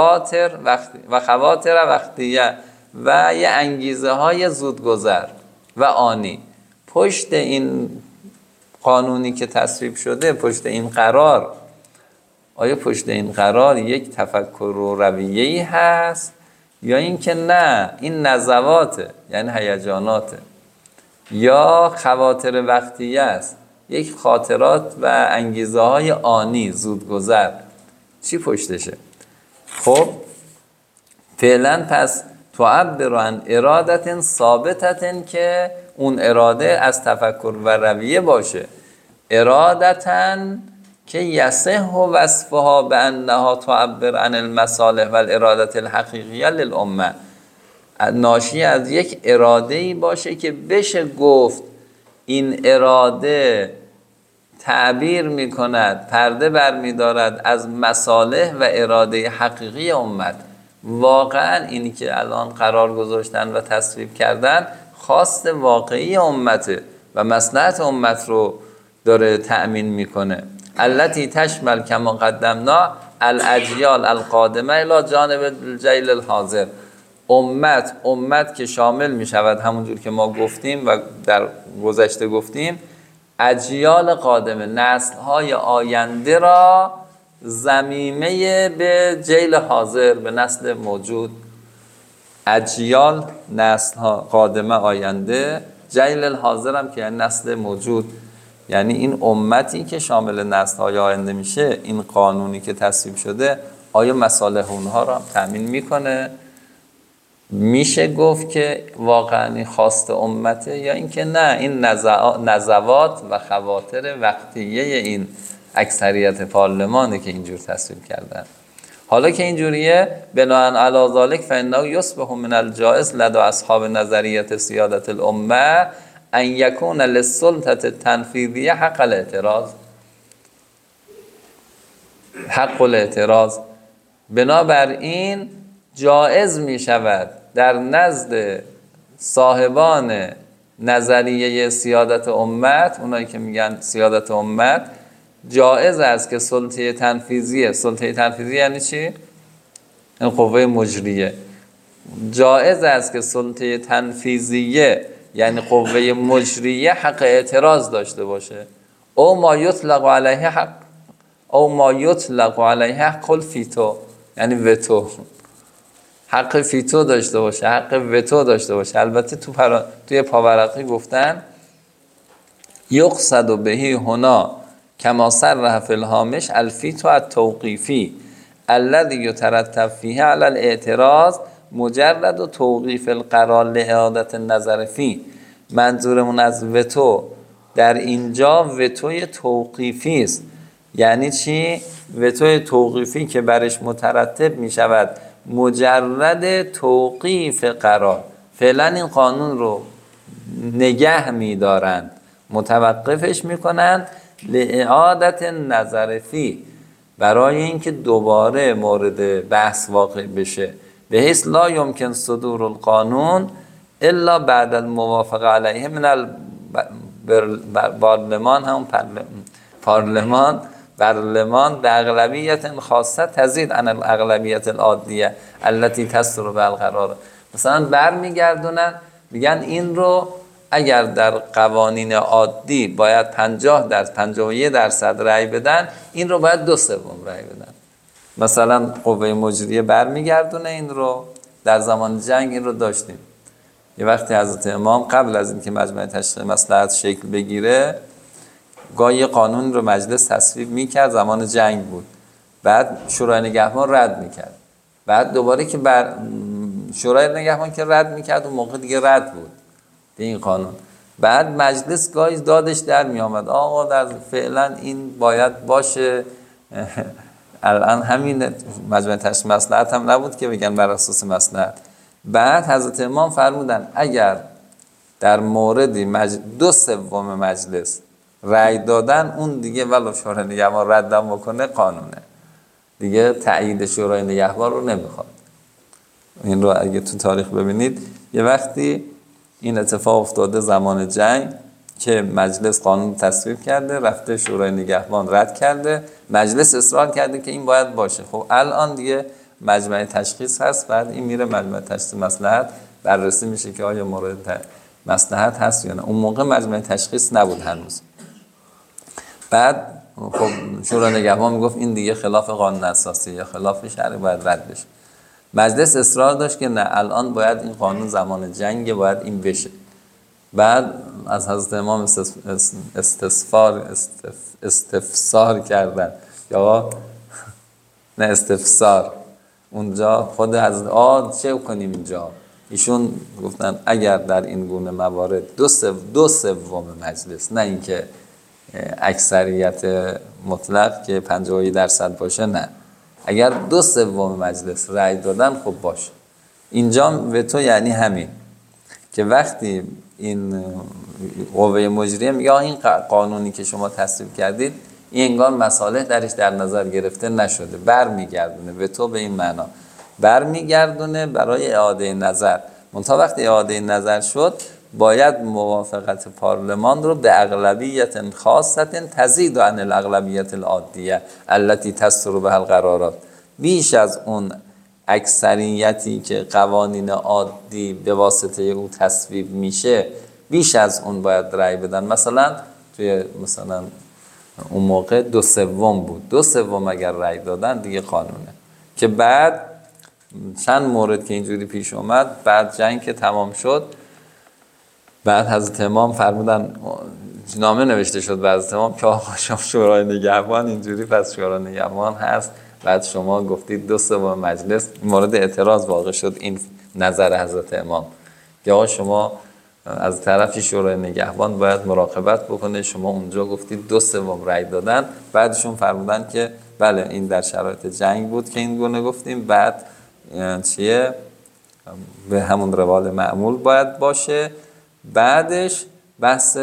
خواطر وقتیه و یه انگیزه های زودگذر و آنی. پشت این قانونی که تصویب شده، پشت این قرار، آیا پشت این قرار یک تفکر و رویه‌ای هست یا اینکه نه این نزواته، یعنی هیجاناته، یا خواطر وقتیه است، یک خاطرات و انگیزه های آنی زودگذر؟ چی پشتشه؟ خب فعلا پس تعبر عن ارادت ثابتت، که اون اراده از تفکر و رویه باشه، ارادتن که یصح وصفها بانها تعبر عن المصالح و الارادت الحقیقیه للامه، ناشی از یک اراده‌ای باشه که بشه گفت این اراده تعبیر می‌کند، پرده برمی‌دارد از مصالح و اراده حقیقی امت. واقعا اینی که الان قرار گذاشتن و تصویب کردن خواست واقعی امته و مصلحت امت رو داره تأمین میکنه. التي تشمل کما قدمنا الاجیال القادمه الی جانب الجیل الحاضر. امت که شامل می شود همونجور که ما گفتیم و در گذشته گفتیم، اجیال قادمه، نسل‌های آینده را ضمیمه به جیل حاضر، به نسل موجود. اجیال، نسل‌ها قادمه آینده، جیل الحاضر هم که یعنی نسل موجود، یعنی این امتی که شامل نسل‌های آینده میشه، این قانونی که تصویب شده آیا مصالح اونها را هم تأمین میکنه؟ میشه گفت که واقعا این خواست امته، یا اینکه نه این نزوات و خواطر وقتیه این اکثریت پارلمانه که اینجور تصویب کردن؟ حالا که اینجوریه بناء علی ذلک فانه یصبح من الجائز لدى اصحاب نظریه سیادت الامه ان یکون للسلطه التنفیذیه حق الاعتراض. حق الاعتراض بنابراین جائز می شود در نزد صاحبان نظریه سیادت امت، اونایی که میگن سیادت امت، جائز است که سلطه تنفیذیه یعنی چی؟ این قوه مجریه. جائز است که سلطه تنفیذیه یعنی قوه مجریه حق اعتراض داشته باشه. او ما یطلق علیه حق الفیتو، یعنی وتو، حق فیتو داشته باشه، حق وتو داشته باشه. البته توی پاورقی گفتن یقصد بهی هنا کما صرح فی الهامش الفیتو التوقیفی الذی یترتب فیه علی الاعتراض مجرد توقیف القرار لاعاده النظر فی. منظورمون از وتو در اینجا وتوی توقیفی است. یعنی چی؟ وتوی توقیفی که برش مترتب می شود مجرد توقیف قرار. فعلا این قانون رو نگه می دارند، متوقفش می کنند لاعادت نظر فی، برای اینکه دوباره مورد بحث واقع بشه. به حیث لا یمکن صدور القانون الا بعد الموافقه علیه من البرلمان، هم برلمان به اغلبیت خاصه تزید عن الاغلبیت العادیه التي تسر بالقرار. مثلا برمیگردونن میگن این رو اگر در قوانین عادی باید 51% رأی بدن، این رو باید 2/3 رأی بدن. مثلا قوه مجریه برمیگردونه این رو. در زمان جنگ این رو داشتیم. یه وقتی حضرت امام قبل از اینکه مجمع تشریع مصلحت شکل بگیره گاهی قانون رو مجلس تصویب میکرد، زمان جنگ بود، بعد شورای نگهبان رد میکرد، بعد دوباره که شورای نگهبان که رد میکرد اون موقع دیگه رد بود این قانون، بعد مجلس گاهی دادش در میامد آقا در فعلا این باید باشه. الان همین مجمع تشریع مصلحت هم نبود که بگن بر اساس مصلحت. بعد حضرت امام فرمودن اگر در موردی 2/3 مجلس رأی دادن، اون دیگه ولو شورای نگهبان ردم بکنه قانونه، دیگه تأیید شورای نگهبان رو نمیخواد. این رو اگه تو تاریخ ببینید یه وقتی این اتفاق افتاده زمان جنگ که مجلس قانون تصویب کرده، رفته شورای نگهبان رد کرده، مجلس اصرار کرده که این باید باشه. خب الان دیگه مجمع تشخیص هست، بعد این میره مجمع تشخیص مصلحت، بررسی میشه که آیا مورد مصلحت هست یا نه. اون موقع مجمع تشخیص نبود هنوز. بعد خب شورای نگهبان میگفت این دیگه خلاف قانون اساسی یا خلاف شرع، باید رد بشه. مجلس اصرار داشت که نه الان باید این قانون زمان جنگ باید این بشه. بعد از حضرت امام استفسار کردن یا نه استفسار، اونجا خود حضرت چه کنیم اینجا؟ ایشون گفتن اگر در این گونه موارد 2/3 مجلس، نه اینکه اکثریت مطلق که 51% باشه، نه، اگر 2/3 مجلس رأی دادن خب باشه. اینجا وتو یعنی همین که وقتی این قوه مجریه میگه این قانونی که شما تصویب کردید این انگار مصالح درش در نظر گرفته نشده، برمیگردونه. وتو به این معنا برمیگردونه برای اعاده نظر. منتها وقتی اعاده نظر شد باید موافقت پارلمان رو به اغلبیت خاصه تزید عن الاغلبیت العادیه التي تسر بها القرارات، بیش از اون اکثریتی که قوانین عادی به واسطه او تصویب میشه، بیش از اون باید رأی بدن. مثلا اون موقع 2/3 بود، 2/3 اگر رأی دادن دیگه قانونه. که بعد چند مورد که اینجوری پیش اومد، بعد جنگ که تمام شد، بعد حضرت امام فرمودن، نامه نوشته شد به حضرت امام که آقا شما شورای نگهبان اینجوری، پس شورای نگهبان هست، بعد شما گفتید 2/3 مجلس، مورد اعتراض واقع شد این نظر حضرت امام که آقا شما از طرفی شورای نگهبان باید مراقبت بکنه. شما اونجا گفتید 2/3 رأی دادن، بعدشون فرمودن که بله این در شرایط جنگ بود که این گونه گفتیم، بعد چیه به همون روال معمول باید باشه. بعدش بحث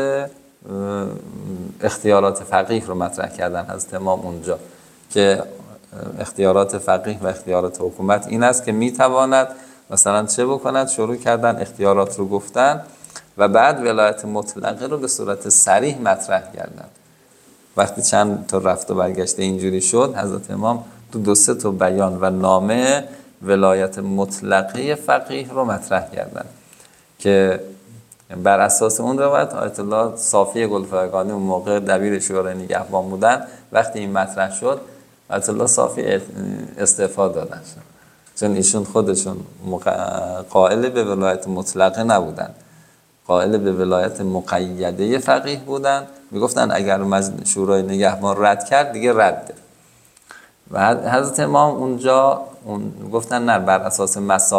اختیارات فقیه رو مطرح کردن حضرت امام اونجا که اختیارات فقیه و اختیارات حکومت این است که میتواند مثلا چه بکند. شروع کردن اختیارات رو گفتن و بعد ولایت مطلقه رو به صورت صریح مطرح کردن. وقتی چند تا رفت و برگشت اینجوری شد، حضرت امام تو 2-3 تا بیان و نامه ولایت مطلقه فقیه رو مطرح کردن که بر اساس اون روایت آیت الله صافی گلفایگانی اون موقع دبیر شورای نگهبان بودن. وقتی این مطرح شد آیت الله صافی استعفا دادن، چون ایشون خودشون قائل به ولایت مطلقه نبودن، قائل به ولایت مقیده فقیه بودن. میگفتن اگر شورای نگهبان رد کرد دیگه رده. و حضرت امام اونجا گفتن نه، بر اساس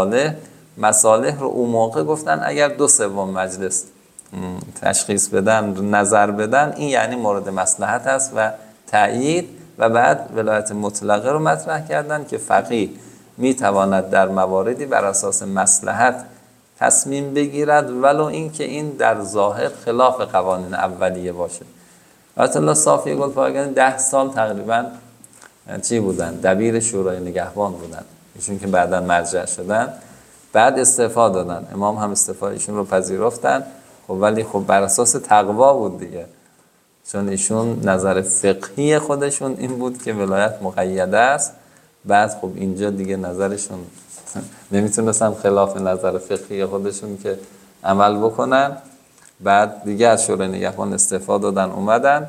مصالح رو اون موقع گفتن اگر 2/3 مجلس تشخیص بدن، نظر بدن، این یعنی مورد مصلحت است و تأیید. و بعد ولایت مطلقه رو مطرح کردن که فقیه میتواند در مواردی بر اساس مصلحت تصمیم بگیرد ولو این که این در ظاهر خلاف قوانین اولیه باشه. آیت الله صافی گلپایگانی 10 سال تقریبا چی بودن؟ دبیر شورای نگهبان بودن، ایشون که بعداً مرجع شدن. بعد استعفا دادن، امام هم استعفایشون رو پذیرفتن. خب ولی خب بر اساس تقوا بود دیگه، چون ایشون نظر فقهی خودشون این بود که ولایت مقیده است. بعد خب اینجا دیگه نظرشون نمیتونستن خلاف نظر فقهی خودشون که عمل بکنن. بعد دیگه از شورای نگهبان استعفا دادن، اومدن.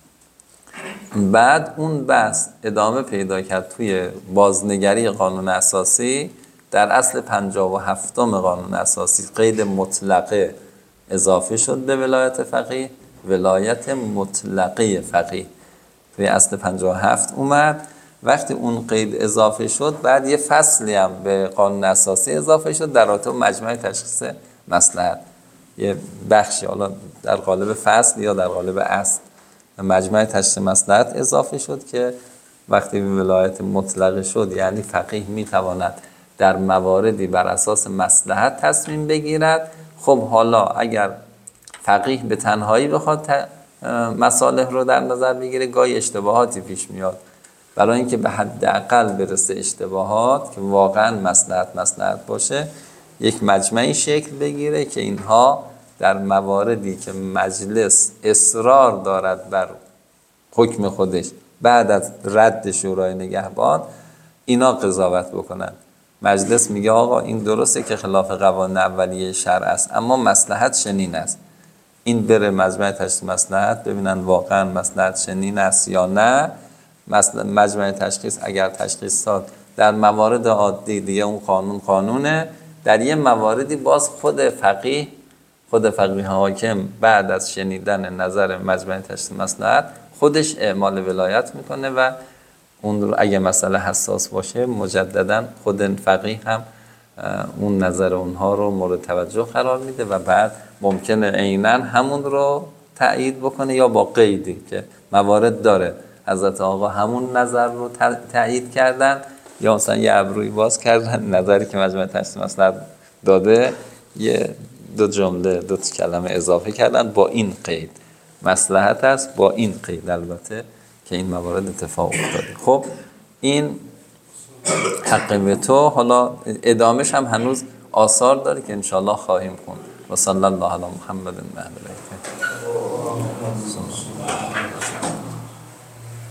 بعد اون بحث ادامه پیدا کرد توی بازنگری قانون اساسی. در اصل 57 قانون اساسی قید مطلقه اضافه شد به ولایت فقیه، ولایت مطلقه فقیه توی اصل 57 اومد. وقتی اون قید اضافه شد، بعد یه فصلی هم به قانون اساسی اضافه شد در رابطه با مجمع تشخیص مصلحت. یه بخشی حالا در قالب فصل یا در قالب اصل مجمع تشخیص مصلحت اضافه شد که وقتی به ولایت مطلقه شد یعنی فقیه میتواند در مواردی بر اساس مصلحت تصمیم بگیرد. خب حالا اگر فقیه به تنهایی بخواد مصالح رو در نظر بگیره، گاهی اشتباهاتی پیش میاد. برای اینکه به حداقل برسه اشتباهات که واقعا مصلحت باشه، یک مجمعی شکل بگیره که اینها در مواردی که مجلس اصرار دارد بر حکم خودش بعد از رد شورای نگهبان اینا قضاوت بکنن. مجلس میگه آقا این درسته که خلاف قوانین اولیه شرع است، اما مصلحت چنین است. این بره مجمع تشخیص مصلحت ببینن واقعا مصلحت چنین است یا نه. مجمع تشخیص اگر تشخیص داد در موارد عادی دیگه اون قانونه، در یه مواردی باز خود فقیه حاکم بعد از شنیدن نظر مجمع تشخیص مصلحت خودش اعمال ولایت میکنه و اون رو اگه مسئله حساس باشه مجددا خود فقیه هم اون نظر اونها رو مورد توجه قرار میده و بعد ممکنه عیناً همون رو تأیید بکنه یا با قیدی که موارد داره حضرت آقا همون نظر رو تأیید کردن یا مثلا یه ابروی باز کردن نظری که مجمع تشخیص مصلحت داده یه 2 جمله 2 کلمه اضافه کردن با این قید مصلحت است، با این قید البته که این موارد اتفاق افتاده. خب این حق به تو. حالا ادامهش هم هنوز آثار داره که انشاءالله خواهیم خوند. و صلی الله علی محمد و اهل بیته.